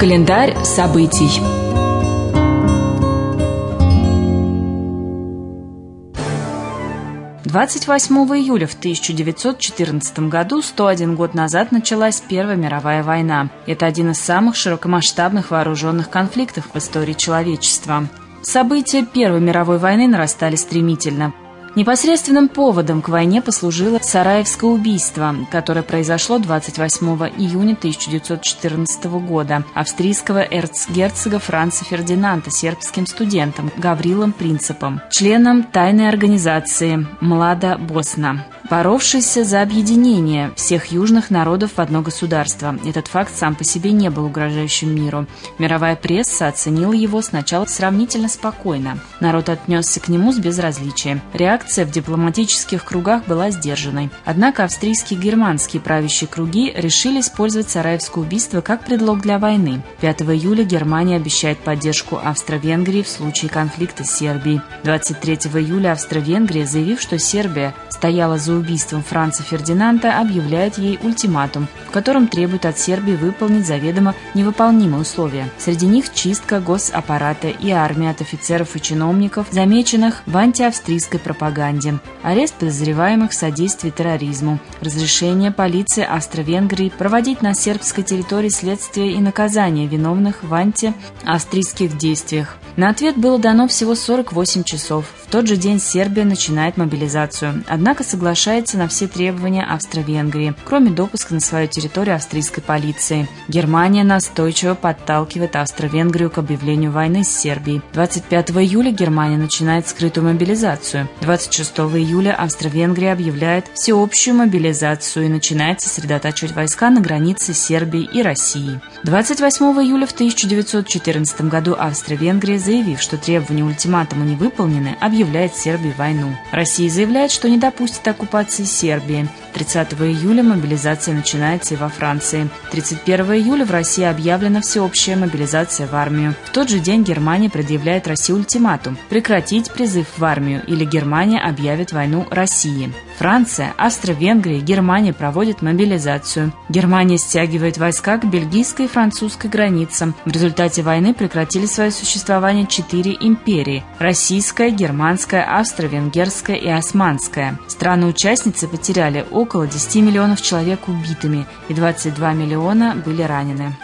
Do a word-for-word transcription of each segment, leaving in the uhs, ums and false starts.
Календарь событий. двадцать восьмого июля в тысяча девятьсот четырнадцатом году, сто один год назад, началась Первая мировая война. Это один из самых широкомасштабных вооруженных конфликтов в истории человечества. События Первой мировой войны нарастали стремительно. Непосредственным поводом к войне послужило Сараевское убийство, которое произошло двадцать восьмого июня тысяча девятьсот четырнадцатого года австрийского эрцгерцога Франца Фердинанда сербским студентом Гаврилом Принципом, членом тайной организации «Млада Босна», боровшийся за объединение всех южных народов в одно государство. Этот факт сам по себе не был угрожающим миру. Мировая пресса оценила его сначала сравнительно спокойно. Народ отнесся к нему с безразличием. Реакция в дипломатических кругах была сдержанной. Однако австрийские и германские правящие круги решили использовать Сараевское убийство как предлог для войны. пятого июля Германия обещает поддержку Австро-Венгрии в случае конфликта с Сербией. двадцать третьего июля Австро-Венгрия, заявив, что Сербия стояла за убийством Франца Фердинанда, объявляет ей ультиматум, в котором требует от Сербии выполнить заведомо невыполнимые условия. Среди них чистка госаппарата и армии от офицеров и чиновников, замеченных в антиавстрийской пропаганде, арест подозреваемых в содействии терроризму, разрешение полиции Австро-Венгрии проводить на сербской территории следствие и наказание виновных в антиавстрийских действиях. На ответ было дано всего сорок восемь часов. В тот же день Сербия начинает мобилизацию, однако соглашается на все требования Австро-Венгрии, кроме допуска на свою территорию австрийской полиции. Германия настойчиво подталкивает Австро-Венгрию к объявлению войны с Сербией. двадцать пятого июля Германия начинает скрытую мобилизацию. двадцать шестого июля Австро-Венгрия объявляет всеобщую мобилизацию и начинает сосредотачивать войска на границе Сербии и России. двадцать восьмого июля в тысяча девятьсот четырнадцатом году Австро-Венгрия, заявив, что требования ультиматума не выполнены, объявляет Сербии войну. Россия заявляет, что не допустит оккупации Сербии. тридцатого июля мобилизация начинается и во Франции. тридцать первого июля в России объявлена всеобщая мобилизация в армию. В тот же день Германия предъявляет России ультиматум – прекратить призыв в армию, или Германия объявит войну России. Франция, Австро-Венгрия и Германия проводят мобилизацию. Германия стягивает войска к бельгийской и французской границам. В результате войны прекратили свое существование четыре империи – российская, германская, австро-венгерская и османская. Страны-участницы потеряли около десяти миллионов человек убитыми, и двадцать два миллиона были ранены.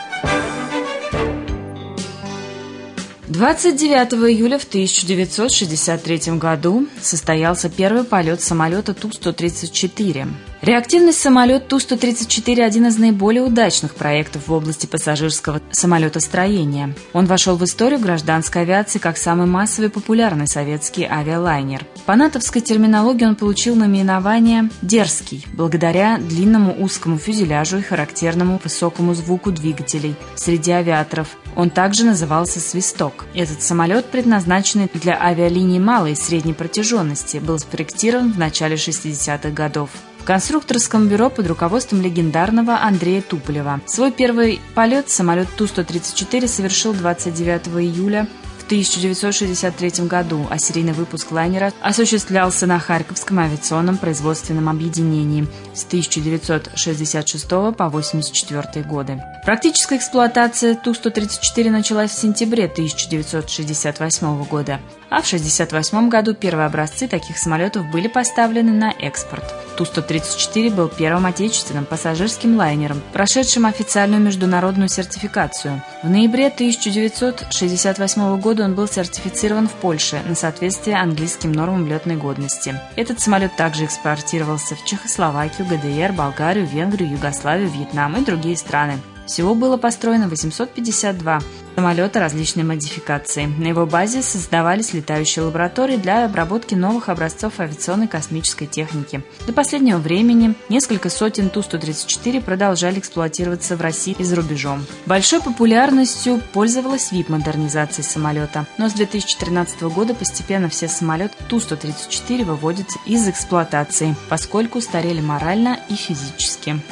двадцать девятого июля в тысяча девятьсот шестьдесят третьем году состоялся первый полет самолета Ту сто тридцать четыре. Реактивный самолет Ту сто тридцать четыре – один из наиболее удачных проектов в области пассажирского самолетостроения. Он вошел в историю гражданской авиации как самый массовый и популярный советский авиалайнер. По натовской терминологии он получил наименование «дерзкий» благодаря длинному узкому фюзеляжу и характерному высокому звуку двигателей. Среди авиаторов он также назывался «свисток». Этот самолет, предназначенный для авиалиний малой и средней протяженности, был спроектирован в начале шестидесятых годов в конструкторском бюро под руководством легендарного Андрея Туполева. Свой первый полет самолет Ту сто тридцать четыре совершил двадцать девятого июля в тысяча девятьсот шестьдесят третьем году, а серийный выпуск лайнера осуществлялся на Харьковском авиационном производственном объединении с тысяча девятьсот шестьдесят шестого по восемьдесят четвёртый годы. Практическая эксплуатация Ту сто тридцать четыре началась в сентябре тысяча девятьсот шестьдесят восьмого года, а в шестьдесят восьмом году первые образцы таких самолетов были поставлены на экспорт. Ту сто тридцать четыре был первым отечественным пассажирским лайнером, прошедшим официальную международную сертификацию. В ноябре тысяча девятьсот шестьдесят восьмого года он был сертифицирован в Польше на соответствие английским нормам летной годности. Этот самолет также экспортировался в Чехословакию, ГДР, Болгарию, Венгрию, Югославию, Вьетнам и другие страны. Всего было построено восемьсот пятьдесят два самолета различной модификации. На его базе создавались летающие лаборатории для обработки новых образцов авиационной космической техники. До последнего времени несколько сотен Ту сто тридцать четыре продолжали эксплуатироваться в России и за рубежом. Большой популярностью пользовалась ви ай пи-модернизация самолета, но с две тысячи тринадцатого года постепенно все самолеты Ту сто тридцать четыре выводятся из эксплуатации, поскольку устарели морально и физически.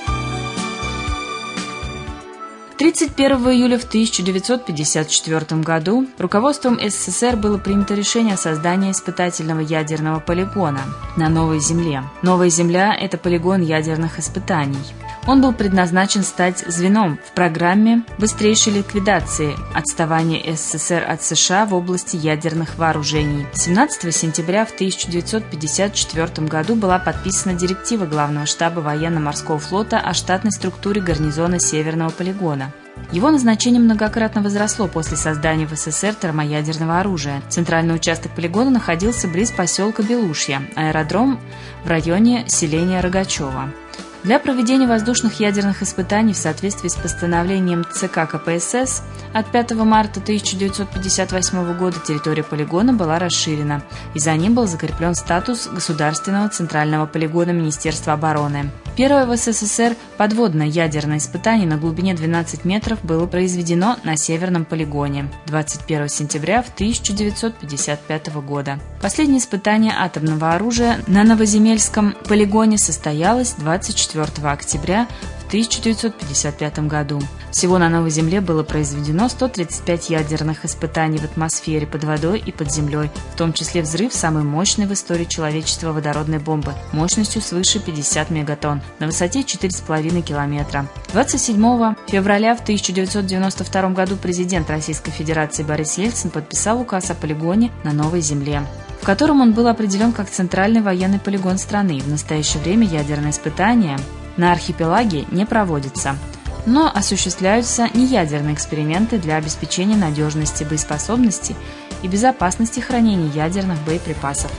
тридцать первого июля в тысяча девятьсот пятьдесят четвёртом году руководством СССР было принято решение о создании испытательного ядерного полигона на Новой Земле. Новая Земля – это полигон ядерных испытаний. Он был предназначен стать звеном в программе быстрейшей ликвидации отставания СССР от США в области ядерных вооружений. семнадцатого сентября в тысяча девятьсот пятьдесят четвёртом году была подписана директива Главного штаба военно-морского флота о штатной структуре гарнизона Северного полигона. Его назначение многократно возросло после создания в СССР термоядерного оружия. Центральный участок полигона находился близ поселка Белушья, аэродром в районе селения Рогачево. Для проведения воздушных ядерных испытаний в соответствии с постановлением ЦК КПСС от пятого марта тысяча девятьсот пятьдесят восьмого года территория полигона была расширена, и за ним был закреплен статус Государственного центрального полигона Министерства обороны. Первое в СССР подводное ядерное испытание на глубине двенадцать метров было произведено на Северном полигоне двадцать первого сентября тысяча девятьсот пятьдесят пятого года. Последнее испытание атомного оружия на Новоземельском полигоне состоялось двадцать четвёртого октября тысяча девятьсот пятьдесят пятом году. Всего на Новой Земле было произведено сто тридцать пять ядерных испытаний в атмосфере, под водой и под землей, в том числе взрыв самой мощной в истории человечества водородной бомбы мощностью свыше пятидесяти мегатонн на высоте четыре с половиной километра. двадцать седьмого февраля в тысяча девятьсот девяносто втором году президент Российской Федерации Борис Ельцин подписал указ о полигоне на Новой Земле, в котором он был определен как центральный военный полигон страны. В настоящее время ядерные испытания на архипелаге не проводятся, но осуществляются неядерные эксперименты для обеспечения надежности, боеспособности и безопасности хранения ядерных боеприпасов.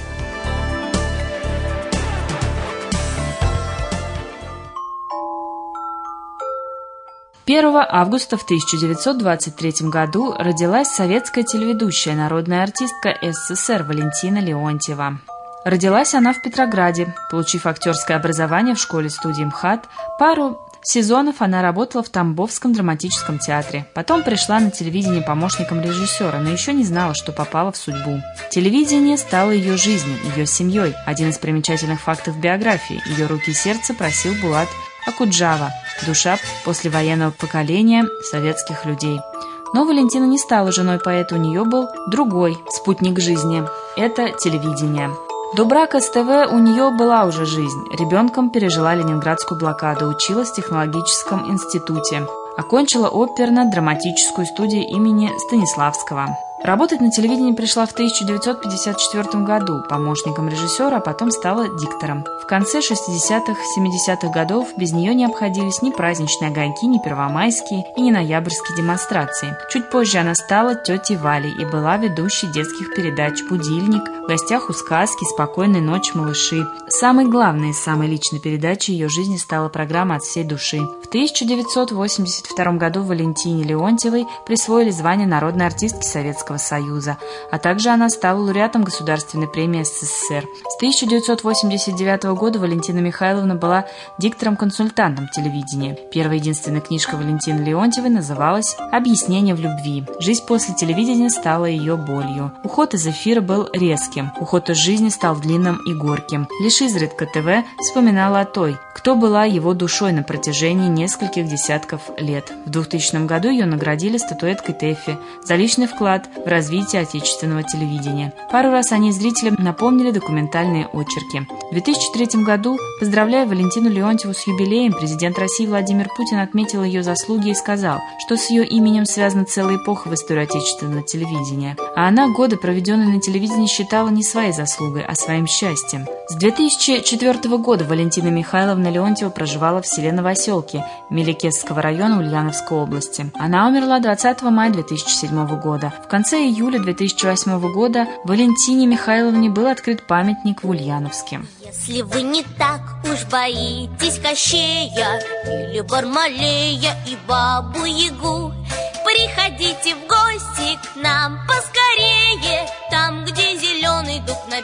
первого августа в тысяча девятьсот двадцать третьем году родилась советская телеведущая, народная артистка СССР Валентина Леонтьева. Родилась она в Петрограде. Получив актерское образование в школе-студии МХАТ, пару сезонов она работала в Тамбовском драматическом театре. Потом пришла на телевидение помощником режиссера, но еще не знала, что попала в судьбу. Телевидение стало ее жизнью, ее семьей. Один из примечательных фактов биографии – ее руки и сердце просил Булат Акуджава, душа послевоенного поколения советских людей. Но Валентина не стала женой поэта, у нее был другой спутник жизни – это телевидение. До брака с ТВ у нее была уже жизнь. Ребенком пережила ленинградскую блокаду, училась в технологическом институте. Окончила оперно-драматическую студию имени Станиславского. Работать на телевидении пришла в тысяча девятьсот пятьдесят четвёртом году помощником режиссера, а потом стала диктором. В конце шестидесятых-семидесятых годов без нее не обходились ни праздничные огоньки, ни первомайские и ни ноябрьские демонстрации. Чуть позже она стала тетей Валей и была ведущей детских передач «Будильник», «В гостях у сказки», «Спокойной ночи, малыши». Самой главной и самой личной передачей ее жизни стала программа «От всей души». В тысяча девятьсот восемьдесят втором году Валентине Леонтьевой присвоили звание народной артистки Советского Союза, а также она стала лауреатом Государственной премии СССР. С тысяча девятьсот восемьдесят девятого года Валентина Михайловна была диктором-консультантом телевидения. Первая единственная книжка Валентины Леонтьевой называлась «Объяснение в любви». Жизнь после телевидения стала ее болью. Уход из эфира был резким, уход из жизни стал длинным и горьким. Лишь изредка ТВ вспоминала о той, кто была его душой на протяжении нескольких десятков лет. В двухтысячном году ее наградили статуэткой ТЭФИ за личный вклад в развитие отечественного телевидения. Пару раз они зрителям напомнили документальные очерки. В две тысячи третьем году, поздравляя Валентину Леонтьеву с юбилеем, президент России Владимир Путин отметил ее заслуги и сказал, что с ее именем связана целая эпоха в истории отечественного телевидения. А она годы, проведенные на телевидении, считала не своей заслугой, а своим счастьем. С две тысячи четвёртого года Валентина Михайловна Леонтьева проживала в селе Новоселки Меликесского района Ульяновской области. Она умерла двадцатого мая две тысячи седьмого года. В конце июля две тысячи восьмого года Валентине Михайловне был открыт памятник в Ульяновске. Если вы не так уж боитесь Кощея или Бармалея и Бабу-Ягу, приходите в гости к нам поскорее, там, где зеленый дуб на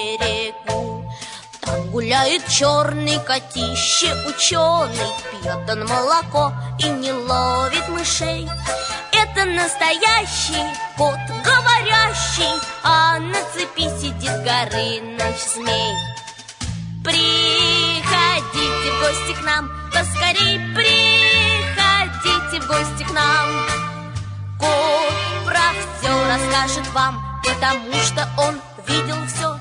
берегу. Там гуляет черный котище ученый, пьет он молоко и не ловит мышей. Это настоящий кот говорящий, а на цепи сидит Горыныч змей. Приходите в гости к нам, поскорей приходите в гости к нам. Кот про все расскажет вам, потому что он видел все